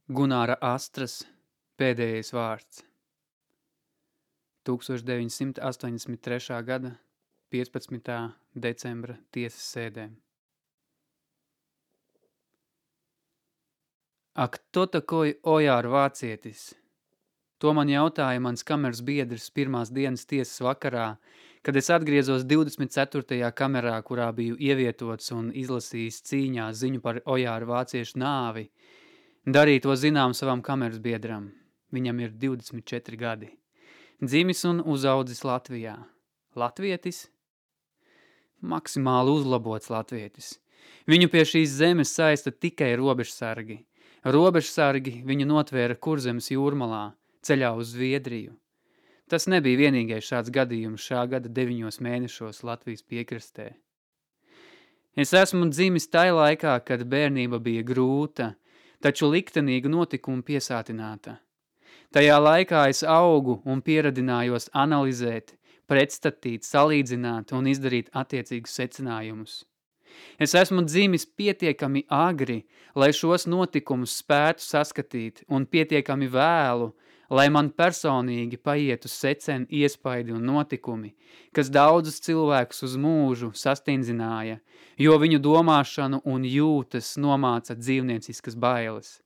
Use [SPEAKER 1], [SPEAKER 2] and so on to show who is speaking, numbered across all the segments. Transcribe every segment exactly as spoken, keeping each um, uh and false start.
[SPEAKER 1] Gunāra Astras pēdējais vārds. tūkstoš deviņsimt astoņdesmit trešā gada piecpadsmitā decembra tiesas sēdē. Ak, to takoj ojār vācietis! To man jautāja mans kameras biedrs pirmās dienas tiesas vakarā, kad es atgriezos divdesmit ceturtajā kamerā, kurā biju ievietots un izlasījis cīņā ziņu par ojāru vāciešu nāvi. Darīja to zinām savam kameras biedram. Viņam ir divdesmit četri gadi. Dzimis un uzaudzis Latvijā. Latvietis? Maksimāli uzlabots latvietis. Viņu pie šīs zemes saista tikai robežsargi. Robežsargi viņu notvēra Kurzemes jūrmalā, ceļā uz Zviedriju. Tas nebija vienīgais šāds gadījums šā gada deviņos mēnešos Latvijas piekrastē. Es esmu dzimis tai laikā, kad bērnība bija grūta, taču liktenīgu notikumu piesātināta. Tajā laikā es augu un pieradinājos analizēt, pretstatīt, salīdzināt un izdarīt attiecīgus secinājumus. Es esmu dzimis pietiekami agri, lai šos notikumus spētu saskatīt, un pietiekami vēlu, lai man personīgi paietu seceni, iespaidi un notikumi, kas daudzus cilvēkus uz mūžu sastindzināja, jo viņu domāšanu un jūtas nomāca dzīvnieciskas bailes.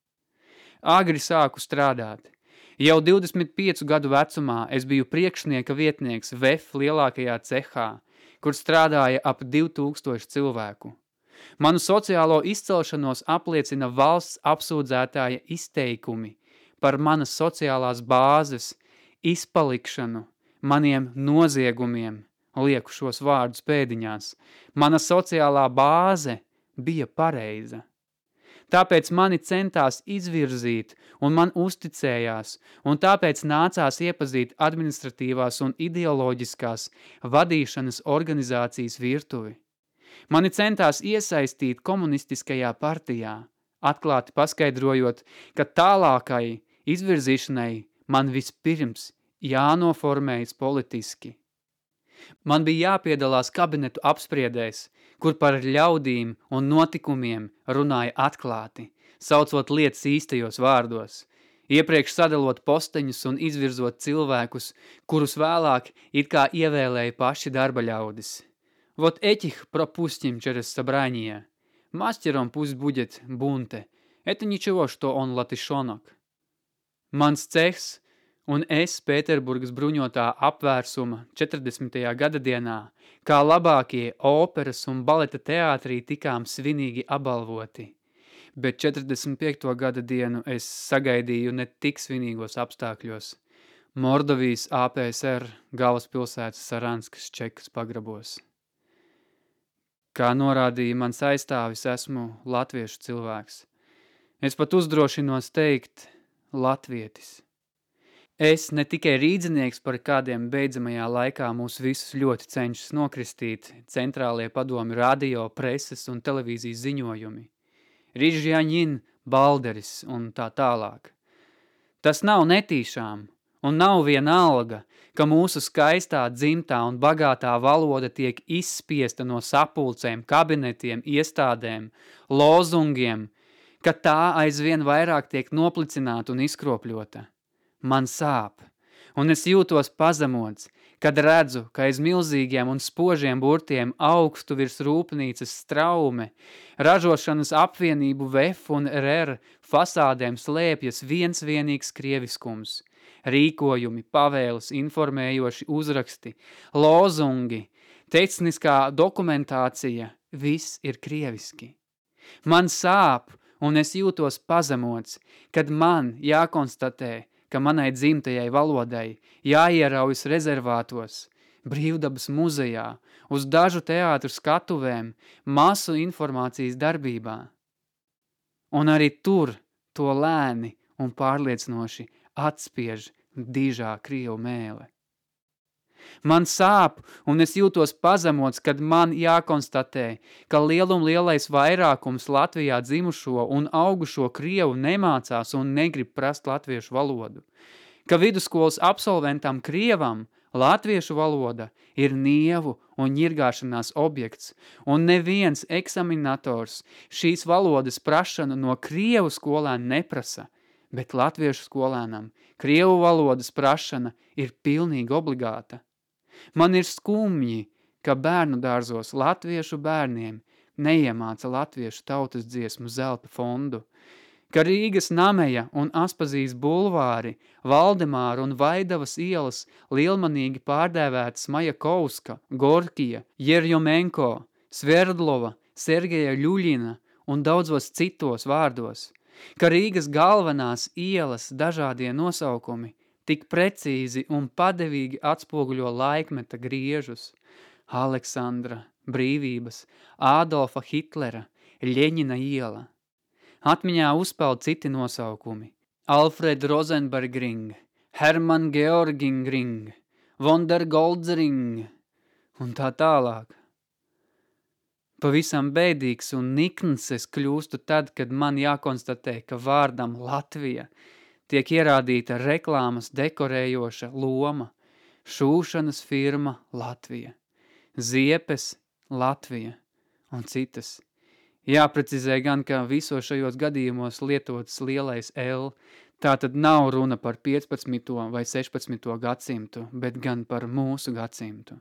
[SPEAKER 1] Agri sāku strādāt. Jau divdesmit piecu gadu vecumā es biju priekšnieka vietnieks V E F lielākajā cehā, kur strādāja ap divi tūkstoši cilvēku. Manu sociālo izcelšanos apliecina valsts apsūdzētāja izteikumi par manas sociālās bāzes izpalikšanu, maniem noziegumiem, lieku šos vārdus pēdiņās. Mana sociālā bāze bija pareiza. Tāpēc mani centās izvirzīt un man uzticējās, un tāpēc nācās iepazīt administratīvās un ideoloģiskās vadīšanas organizācijas virtuvi. Mani centās iesaistīt komunistiskajā partijā, atklāti paskaidrojot, ka tālākai izvirzīšanai man vispirms jānoformējas politiski. Man bija jāpiedalās kabinetu apspriedēs, kur par ļaudīm un notikumiem runāja atklāti, saucot lietas īstajos vārdos, iepriekš sadalot posteņus un izvirzot cilvēkus, kurus vēlāk it kā ievēlēja paši darba ļaudis. Вот этих пропустим через собрание. Мастером пусть будет Бунте. Это ничего, что он латышонок. Mans cehs un es Pēterburgas bruņotā apvērsuma četrdesmitajā gadadienā, kā labākie operas un baleta teātrī tikām svinīgi apbalvoti. Bet četrdesmit piekto gada dienu es sagaidīju ne tik svinīgos apstākļos. Mordovijas A P S R galvaspilsētas Saranskas Čekas pagrabos. Kā norādīja mans aizstāvis, esmu latviešu cilvēks. Es pat uzdrošinos teikt latvietis. Es ne tikai rīdzinieks, par kādiem beidzamajā laikā mūs visus ļoti cenšas nokristīt centrālie padomi radio, preses un televīzijas ziņojumi. Rižjaņin, Balderis un tā tālāk. Tas nav netīšām un nav vienalga, ka mūsu skaistā, dzimtā un bagātā valoda tiek izspiesta no sapulcēm, kabinetiem, iestādēm, lozungiem, ka tā aizvien vairāk tiek noplicināta un izkropļota. Man sāp, un es jūtos pazemots, kad redzu, ka aiz milzīgiem un spožiem burtiem augstu virs rūpnīcas straume, ražošanas apvienību V E F un R R fasādēm slēpjas viens vienīgs krieviskums, rīkojumi, pavēles, informējoši uzraksti, lozungi, tehniskā dokumentācija, viss ir krieviski. Man sāp, un es jūtos pazemots, kad man jākonstatē, ka manai dzimtajai valodai jāieraujas rezervātos, Brīvdabas muzejā, uz dažu teātru skatuvēm, masu informācijas darbībā. Un arī tur to lēni un pārliecinoši atspiež dižā krievu mēle. Man sāp, un es jūtos pazemots, kad man jākonstatē, ka lielum lielais vairākums Latvijā dzimušo un augušo krievu nemācās un negrib prast latviešu valodu, ka vidusskolas absolventam krievam Latviešu valoda ir nievu un ņirgāšanās objekts, un neviens eksaminators šīs valodas prašanu no krievu skolēna neprasa, bet latviešu skolēnam krievu valodas prašana ir pilnīgi obligāta. Man ir skumji, ka bērnu dārzos latviešu bērniem neiemāca latviešu tautas dziesmu zelta fondu, ka Rīgas Nameja un Aspazijas bulvāri, Valdemāra un Vaidavas ielas lielmanīgi pārdēvētas Majakovska, Gorkija, Jerjomenko, Sverdlova, Sergeja Ļuļina un daudzos citos vārdos, ka Rīgas galvenās ielas dažādie nosaukumi tik precīzi un padevīgi atspoguļo laikmeta griežus. Aleksandra, Brīvības, Ādolfa Hitlera, Ļeņina iela. Atmiņā uzpeld citi nosaukumi. Alfred Rosenbergring, Hermann Georgingring, Wonder Goldzering un tā tālāk. Pavisam bēdīgs un nikns es kļūstu tad, kad man jākonstatē, ka vārdam Latvija tiek ierādīta reklāmas dekorējoša loma, šūšanas firma Latvija, ziepes Latvija un citas. Jāprecizē gan, ka visos šajos gadījumos lietots lielais L, tā tad nav runa par piecpadsmito vai sešpadsmito gadsimtu, bet gan par mūsu gadsimtu.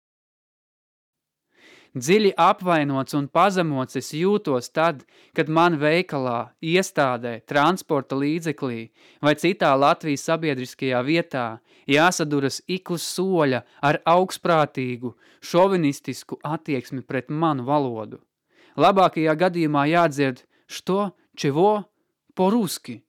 [SPEAKER 1] Dziļi apvainots un pazemots es jūtos tad, kad man veikalā, iestādē, transporta līdzeklī vai citā Latvijas sabiedriskajā vietā jāsaduras ik uz soļa ar augstprātīgu, šovinistisku attieksmi pret manu valodu. Labākajā gadījumā jādzird što, čevo, po-ruski.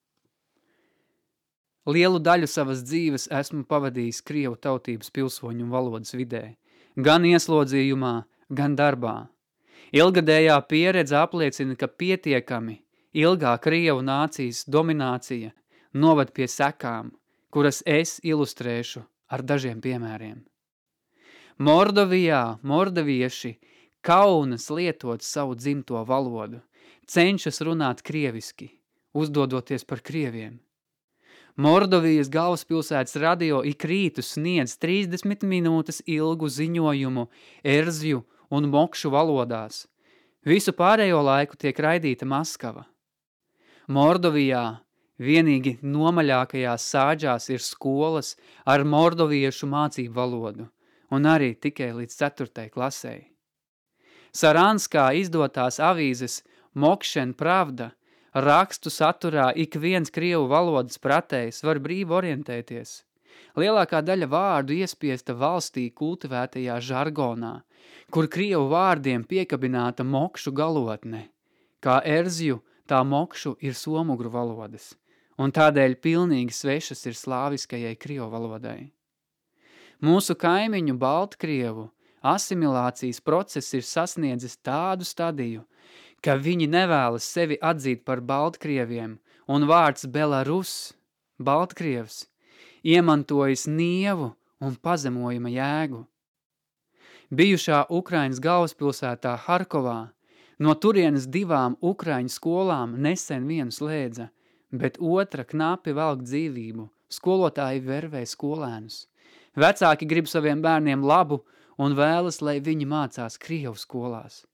[SPEAKER 1] Lielu daļu savas dzīves esmu pavadījis krievu tautības pilsoņu valodas vidē, gan ieslodzījumā, gan darbā. Ilgadējā pieredze apliecina, ka pietiekami ilgā krievu nācijas dominācija novad pie sekām, kuras es ilustrēšu ar dažiem piemēriem. Mordovijā mordovieši kaunas lietot savu dzimto valodu, cenšas runāt krieviski, uzdodoties par krieviem. Mordovijas galvaspilsētas radio ik rītu sniedz trīsdesmit minūtes ilgu ziņojumu erzju un mokšu valodās. Visu pārējo laiku tiek raidīta Maskava. Mordovijā vienīgi nomaļākajās sāģās ir skolas ar mordoviešu mācību valodu, un arī tikai līdz ceturtai klasei. Saranskā izdotās avīzes Mokšen Pravda rakstu saturā ik viens krievu valodas pratējs var brīvi orientēties. Lielākā daļa vārdu iespiesta valstī kultivētajā žargonā, kur krievu vārdiem piekabināta mokšu galotne. Kā erzju, tā mokšu ir somugru valodas, un tādēļ pilnīgi svešas ir slāviskajai krievu valodai. Mūsu kaimiņu Baltkrievu asimilācijas process ir sasniedzis tādu stadiju, ka viņi nevēlas sevi atzīt par Baltkrieviem, un vārds Belarus, Baltkrievs, iemantojas nievu un pazemojuma jēgu. Bijušā Ukrainas galvaspilsētā Harkovā no turienes divām Ukraiņu skolām nesen vienu slēdza, bet otra knapi velk dzīvību, skolotāji vervē skolēnus. Vecāki grib saviem bērniem labu un vēlas, lai viņi mācās krievu skolās.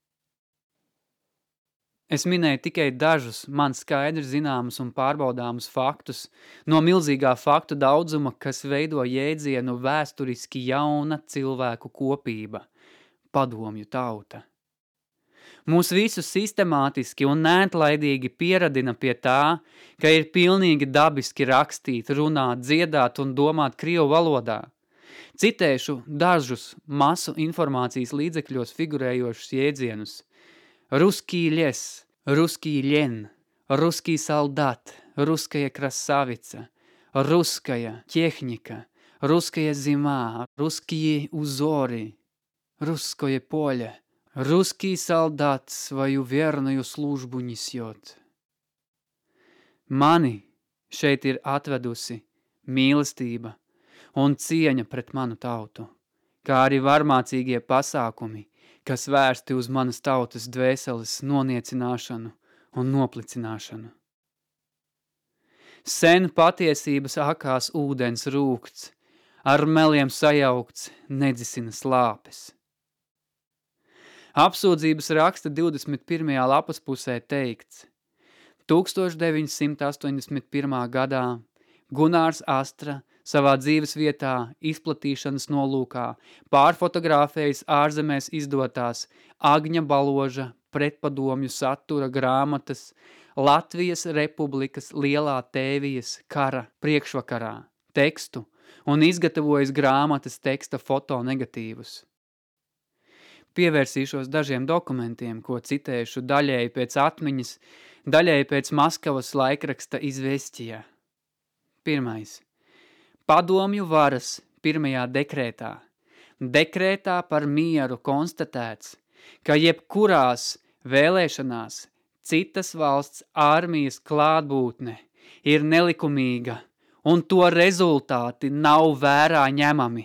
[SPEAKER 1] Es minēju tikai dažus man skaidri zināmus un pārbaudāmus faktus no milzīgā faktu daudzuma, kas veido jēdzienu vēsturiski jauna cilvēku kopība – padomju tauta. Mūs visus sistemātiski un neatlaidīgi pieradina pie tā, ka ir pilnīgi dabiski rakstīt, runāt, dziedāt un domāt krievu valodā. Citēšu dažus masu informācijas līdzekļos figurējošus jēdzienus. Ruskī les, ruskī ļen, ruskī soldat, ruskaja krasavica, ruskaja tehnika, ruskaja zima, ruskие узоры, русское поле, русский солдат свою верную службу несет. Mani šeit ir atvedusi mīlestība un cieņa pret manu tautu, kā arī varmācīgie pasākumi, kas vērsti uz manas tautas dvēseles noniecināšanu un noplicināšanu. Sen patiesības akās ūdens rūkts, ar meliem sajaukts, nedzisina slāpes. Apsūdzības raksta divdesmit pirmajā lapas pusē teikts: tūkstoš deviņsimt astoņdesmit pirmā gadā Gunārs Astra savā dzīves vietā izplatīšanas nolūkā pārfotografējis ārzemēs izdotās Agņa Baloža pretpadomju satura grāmatas Latvijas Republikas lielā tēvijas kara priekšvakarā tekstu un izgatavojis grāmatas teksta fotonegatīvus. Pievērsīšos dažiem dokumentiem, ko citēšu daļēji pēc atmiņas, daļēji pēc Maskavas laikraksta izvestijā. Pirmais. Padomju varas pirmajā dekrētā. Dekrētā par mieru konstatēts, ka jebkurās vēlēšanās citas valsts armijas klātbūtne ir nelikumīga un to rezultāti nav vērā ņemami.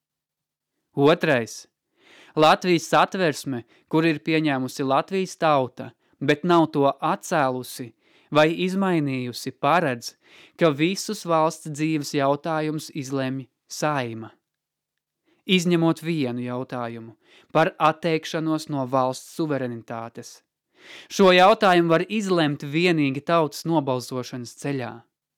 [SPEAKER 1] Otrais. Latvijas Satversme, kur ir pieņēmusi Latvijas tauta, bet nav to atcēlusi vai izmainījusi, paredz, ka visus valsts dzīves jautājumus izlemj Saeima. Izņemot vienu jautājumu par atteikšanos no valsts suverenitātes. Šo jautājumu var izlemt vienīgi tautas nobalsošanas ceļā.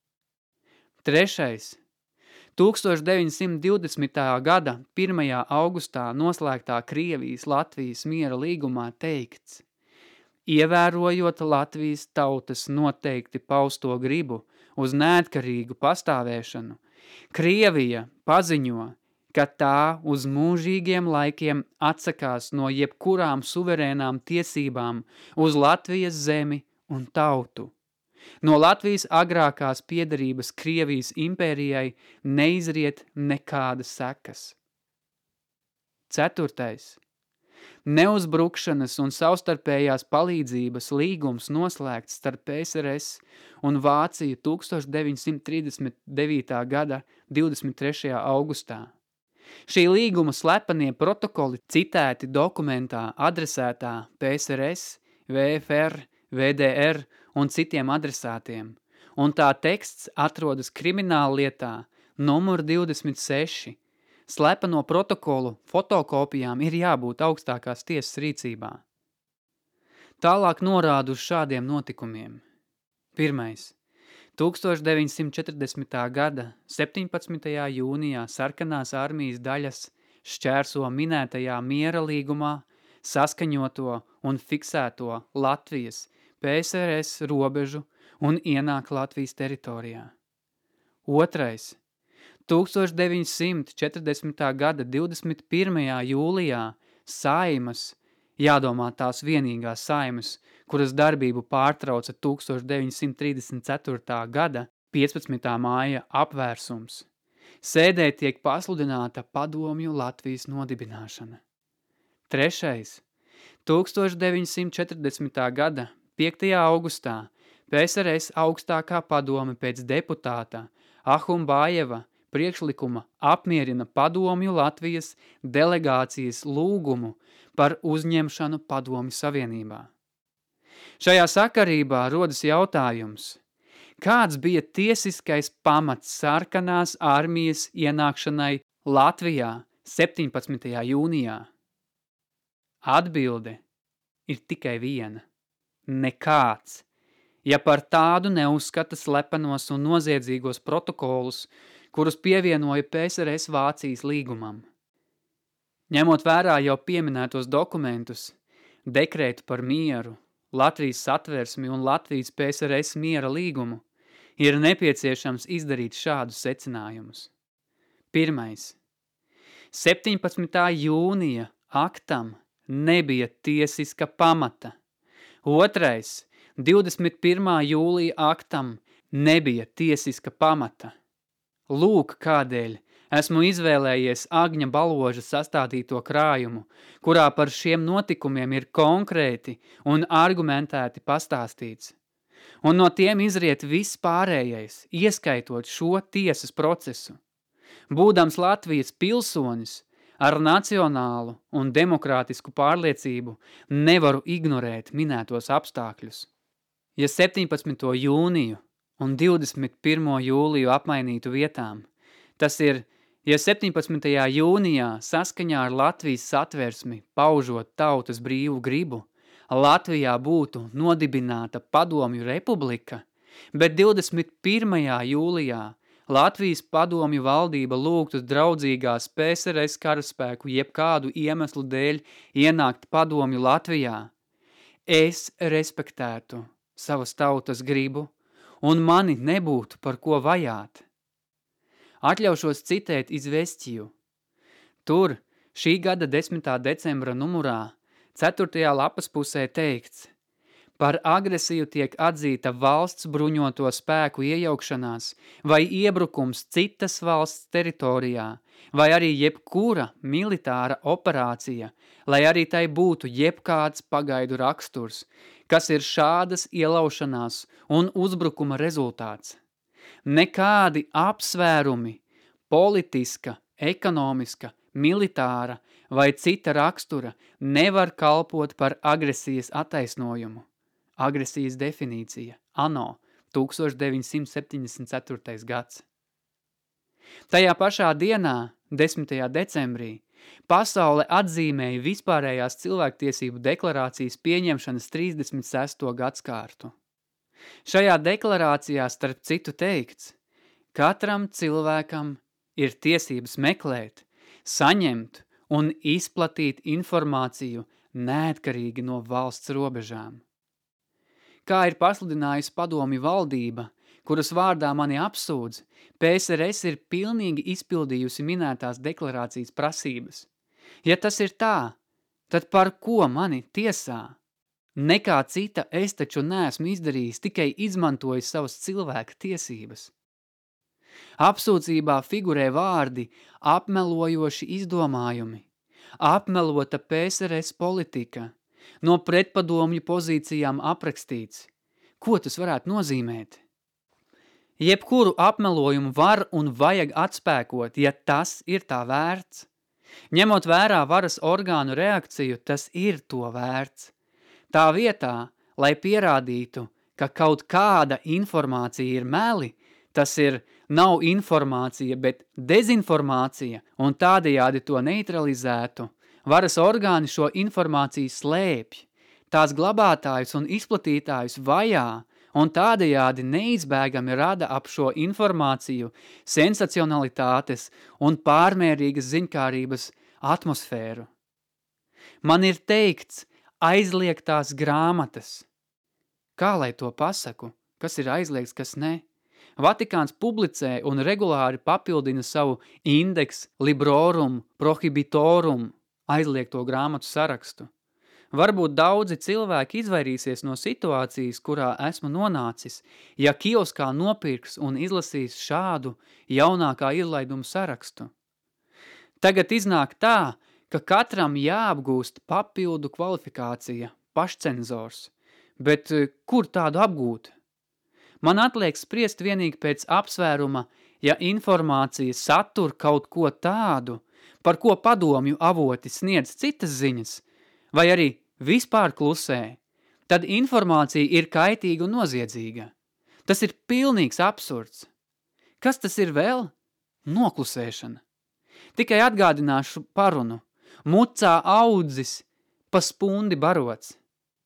[SPEAKER 1] Trešais. tūkstoš deviņsimt divdesmitā gada pirmajā augustā noslēgtā Krievijas-Latvijas miera līgumā teikts: ievērojot Latvijas tautas noteikti pausto gribu uz neatkarīgu pastāvēšanu, Krievija paziņo, ka tā uz mūžīgiem laikiem atsakās no jebkurām suverēnām tiesībām uz Latvijas zemi un tautu. No Latvijas agrākās piederības Krievijas impērijai neizriet nekādas sekas. Ceturtais. Neuzbrukšanas un savstarpējās palīdzības līgums noslēgts starp P S R S un Vāciju tūkstoš deviņsimt trīsdesmit devītā gada divdesmit trešajā augustā. Šī līguma slepenie protokoli citēti dokumentā adresētā P S R S, V F R, V D R un citiem adresātiem, un tā teksts atrodas krimināla lietā numur divdesmit seši. Slepeno protokolu fotokopijām ir jābūt augstākās tiesas rīcībā. Tālāk norādu uz šādiem notikumiem. Pirmais. tūkstoš deviņsimt četrdesmitā gada septiņpadsmitajā jūnijā sarkanās armijas daļas šķērso minētajā miera līgumā saskaņoto un fiksēto Latvijas P S R S robežu un ienāk Latvijas teritorijā. Otrais. tūkstoš deviņsimt četrdesmitā gada divdesmit pirmajā jūlijā Saeimas, jādomā tās vienīgās Saeimas, kuras darbību pārtrauca tūkstoš deviņsimt trīsdesmit ceturtā gada piecpadsmitā māja apvērsums. Sēdē tiek pasludināta padomju Latvijas nodibināšana. Trešais. tūkstoš deviņsimt četrdesmitā gada piektajā augustā P S R S augstākā padome pēc deputāta Ahumbājeva priekšlikuma apmierina padomju Latvijas delegācijas lūgumu par uzņemšanu padomju savienībā. Šajā sakarībā rodas jautājums, kāds bija tiesiskais pamats sarkanās armijas ienākšanai Latvijā septiņpadsmitajā jūnijā? Atbilde ir tikai viena – nekāds. Ja par tādu neuzskata slepenos un noziedzīgos protokolus, kurus pievienoja P S R S Vācijas līgumam. Ņemot vērā jau pieminētos dokumentus, dekrētu par mieru, Latvijas Satversmi un Latvijas P S R S miera līgumu, ir nepieciešams izdarīt šādus secinājumus. Pirmais. septiņpadsmitā jūnija aktam nebija tiesiska pamata. Otrais. divdesmit pirmā jūlija aktam nebija tiesiska pamata. Lūk, kādēļ esmu izvēlējies Agņa Baloža sastādīto krājumu, kurā par šiem notikumiem ir konkrēti un argumentēti pastāstīts. Un no tiem izriet viss pārējais, ieskaitot šo tiesas procesu. Būdams Latvijas pilsonis, ar nacionālu un demokrātisku pārliecību nevaru ignorēt minētos apstākļus. Ja septiņpadsmito jūniju un divdesmit pirmo jūliju apmainītu vietām, tas ir Ja septiņpadsmitajā jūnijā saskaņā ar Latvijas Satversmi, paužot tautas brīvu gribu, Latvijā būtu nodibināta Padomju republika, bet divdesmit pirmajā jūlijā Latvijas padomju valdība lūgtu draudzīgās P S R S karaspēku jebkādu iemeslu dēļ ienākt padomju Latvijā, es respektētu savas tautas gribu un mani nebūtu par ko vajāt. Atļaušos citēt Izvestiju. Tur šī gada desmitā decembra numurā, ceturtajā lapas pusē teikts: par agresiju tiek atzīta valsts bruņoto spēku iejaukšanās vai iebrukums citas valsts teritorijā, vai arī jebkura militāra operācija, lai arī tai būtu jebkāds pagaidu raksturs, kas ir šādas ielaušanās un uzbrukuma rezultāts. Nekādi apsvērumi, politiska, ekonomiska, militāra vai cita rakstura nevar kalpot par agresijas attaisnojumu. Agresijas definīcija, ANO, tūkstoš deviņsimt septiņdesmit ceturtais gads. Tajā pašā dienā, desmitajā decembrī, pasaule atzīmēja vispārējās cilvēktiesību deklarācijas pieņemšanas trīsdesmit sesto gadskārtu. Šajā deklarācijā starp citu teikts: katram cilvēkam ir tiesības meklēt, saņemt un izplatīt informāciju neatkarīgi no valsts robežām. Kā ir pasludinājusi padomju valdība, kuras vārdā mani apsūdz, P S R S ir pilnīgi izpildījusi minētās deklarācijas prasības. Ja tas ir tā, tad par ko mani tiesā? Nekā cita es taču neesmu izdarījis, tikai izmantojis savas cilvēka tiesības. Apsūdzībā figurē vārdi apmelojoši izdomājumi, apmelota P S R S politika, no pretpadomju pozīcijām aprakstīts. Ko tas varētu nozīmēt? Jebkuru apmelojumu var un vajag atspēkot, ja tas ir tā vērts. Ņemot vērā varas orgānu reakciju, tas ir to vērts. Tā vietā, lai pierādītu, ka kaut kāda informācija ir meli, tas ir nav informācija, bet dezinformācija, un tādējādi to neutralizētu, varas orgāni šo informāciju slēpj, tās glabātājus un izplatītājus vajā, un tādējādi neizbēgami rada ap šo informāciju sensacionalitātes un pārmērīgas ziņkārības atmosfēru. Man ir teikts aizliegtās grāmatas. Kā lai to pasaku? Kas ir aizliegts, kas ne? Vatikāns publicē un regulāri papildina savu indeks librorum prohibitorum aizliegto grāmatu sarakstu. Varbūt daudzi cilvēki izvairīsies no situācijas, kurā esmu nonācis, ja kioskā nopirks un izlasīs šādu jaunākā izlaiduma sarakstu. Tagad iznāk tā, ka katram jāapgūst papildu kvalifikācija, pašcenzors, bet kur tādu apgūt? Man atliek spriest vienīgi pēc apsvēruma, ja informācija satur kaut ko tādu, par ko padomju avoti sniedz citas ziņas, vai arī vispār klusē, tad informācija ir kaitīga un noziedzīga. Tas ir pilnīgs absurds. Kas tas ir vēl? Noklusēšana. Tikai atgādināšu parunu. Mucā audzis, pa spundi barots.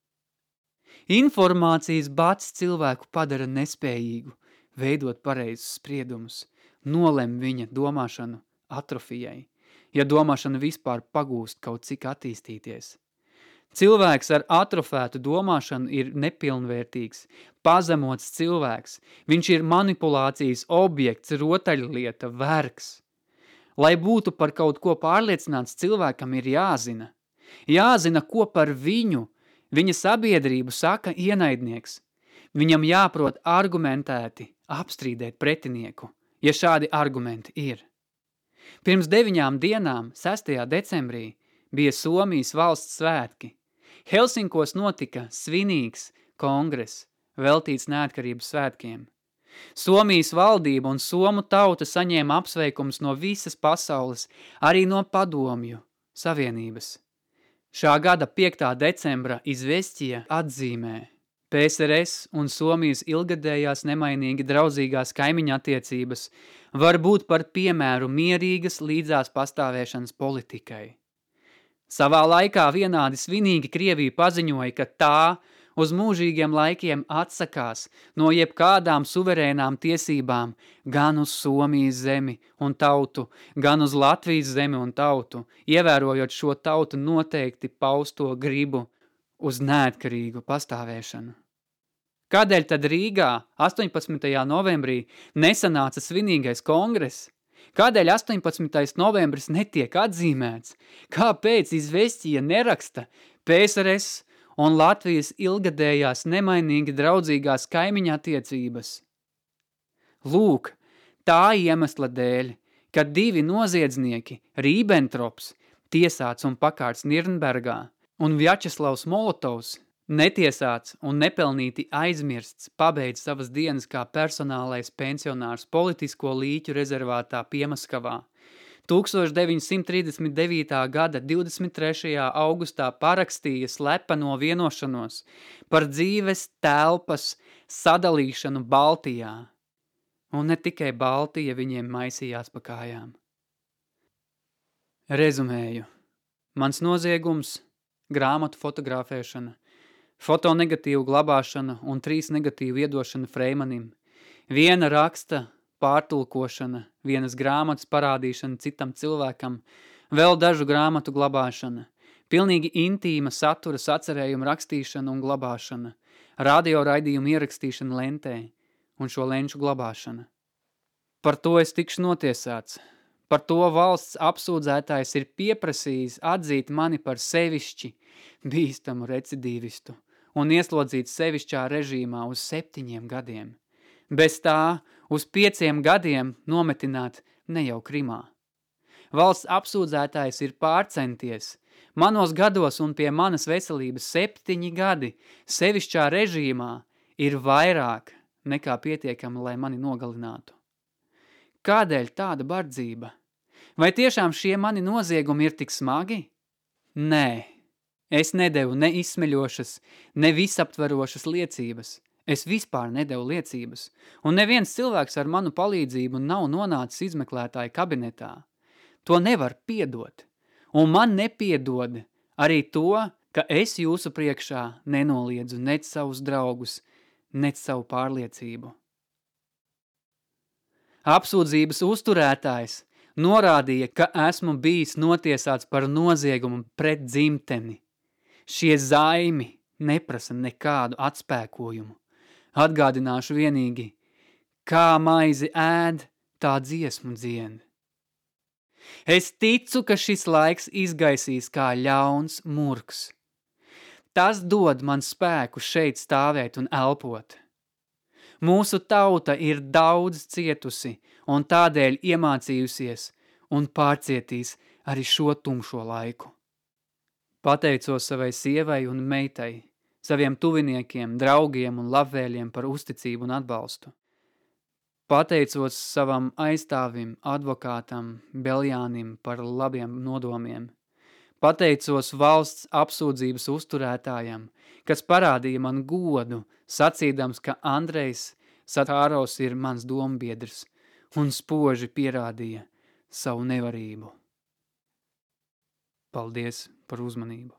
[SPEAKER 1] Informācijas bats cilvēku padara nespējīgu veidot pareizus spriedumus, nolem viņa domāšanu atrofijai, ja domāšana vispār pagūst kaut cik attīstīties. Cilvēks ar atrofētu domāšanu ir nepilnvērtīgs, pazemots cilvēks, viņš ir manipulācijas objekts, rotaļlieta, vergs. Lai būtu par kaut ko pārliecināts, cilvēkam ir jāzina. Jāzina, ko par viņu, viņa sabiedrību saka ienaidnieks. Viņam jāprot argumentēti apstrīdēt pretinieku, ja šādi argumenti ir. Pirms deviņām dienām, sestajā decembrī, bija Somijas valsts svētki. Helsinkos notika svinīgs kongress, veltīts neatkarības svētkiem. Somijas valdība un somu tauta saņēma apsveikums no visas pasaules, arī no padomju savienības. Šā gada piektā decembra Izvestija atzīmē, P S R S un Somijas ilgadējās nemainīgi draudzīgās kaimiņa attiecības var būt par piemēru mierīgas līdzās pastāvēšanas politikai. Savā laikā vienādi svinīgi Krievija paziņoja, ka tā uz mūžīgiem laikiem atsakās no jebkādām suverēnām tiesībām gan uz Somijas zemi un tautu, gan uz Latvijas zemi un tautu, ievērojot šo tautu noteikti pausto gribu uz neatkarīgu pastāvēšanu. Kādēļ tad Rīgā astoņpadsmitajā novembrī nesanāca svinīgais kongress? Kādēļ astoņpadsmitais novembris netiek atzīmēts? Kāpēc izvestija neraksta P S R S un Latvijas ilgadējās nemainīgi draudzīgās kaimiņa attiecības? Lūk, tā iemesla dēļ, ka divi noziedznieki, Rībentrops, tiesāts un pakārts Nirnbergā, un Vjačeslavs Molotovs, netiesāts un nepelnīti aizmirsts, pabeidz savas dienas kā personālais pensionārs politisko līķu rezervātā Piemaskavā. tūkstoš deviņsimt trīsdesmit devītā gada divdesmit trešajā augustā parakstīja slepeno vienošanos par dzīves telpas sadalīšanu Baltijā. Un ne tikai Baltija viņiem maisījās pa kājām. Rezumēju. Mans noziegums – grāmatu fotografēšana, fotonegatīvu glabāšana un trīs negatīvu iedošana Freimanim, viena raksta pārtulkošana, vienas grāmatas parādīšana citam cilvēkam, vēl dažu grāmatu glabāšana, pilnīgi intīma satura sacerējuma rakstīšana un glabāšana, radio raidījuma ierakstīšana lentē un šo lenču glabāšana. Par to es tikšu notiesāts. Par to valsts apsūdzētājs ir pieprasījis atzīt mani par sevišķi bīstamu recidīvistu un ieslodzīt sevišķā režīmā uz septiņiem gadiem. Bez tā uz pieciem gadiem nometināt ne jau Krimā. Valsts apsūdzētājs ir pārcenties. Manos gados un pie manas veselības septiņi gadi sevišķā režīmā ir vairāk nekā pietiekami, lai mani nogalinātu. Kādēļ tāda bardzība? Vai tiešām šie mani noziegumi ir tik smagi? Nē, es nedevu ne izsmeļošas, ne visaptverošas liecības. Es vispār nedevu liecības, un neviens cilvēks ar manu palīdzību nav nonācis izmeklētāja kabinetā. To nevar piedot, un man nepiedod arī to, ka es jūsu priekšā nenoliedzu nec savus draugus, nec savu pārliecību. Apsūdzības uzturētājs norādīja, ka esmu bijis notiesāts par noziegumu pret dzimteni. Šie zaimi neprasa nekādu atspēkojumu. Atgādināšu vienīgi, kā maizi ēd, tā dziesmu dzien. Es ticu, ka šis laiks izgaisīs kā ļauns murgs. Tas dod man spēku šeit stāvēt un elpot. Mūsu tauta ir daudz cietusi un tādēļ iemācījusies un pārcietīs arī šo tumšo laiku. Pateicos savai sievai un meitai, saviem tuviniekiem, draugiem un labvēļiem par uzticību un atbalstu. Pateicos savam aizstāvim, advokātam, Beljānim par labiem nodomiem. Pateicos valsts apsūdzības uzturētājam, kas parādīja man godu, sacīdams, ka Andrejs Satārovs ir mans dombiedrs un spoži pierādīja savu nevarību. Paldies par uzmanību!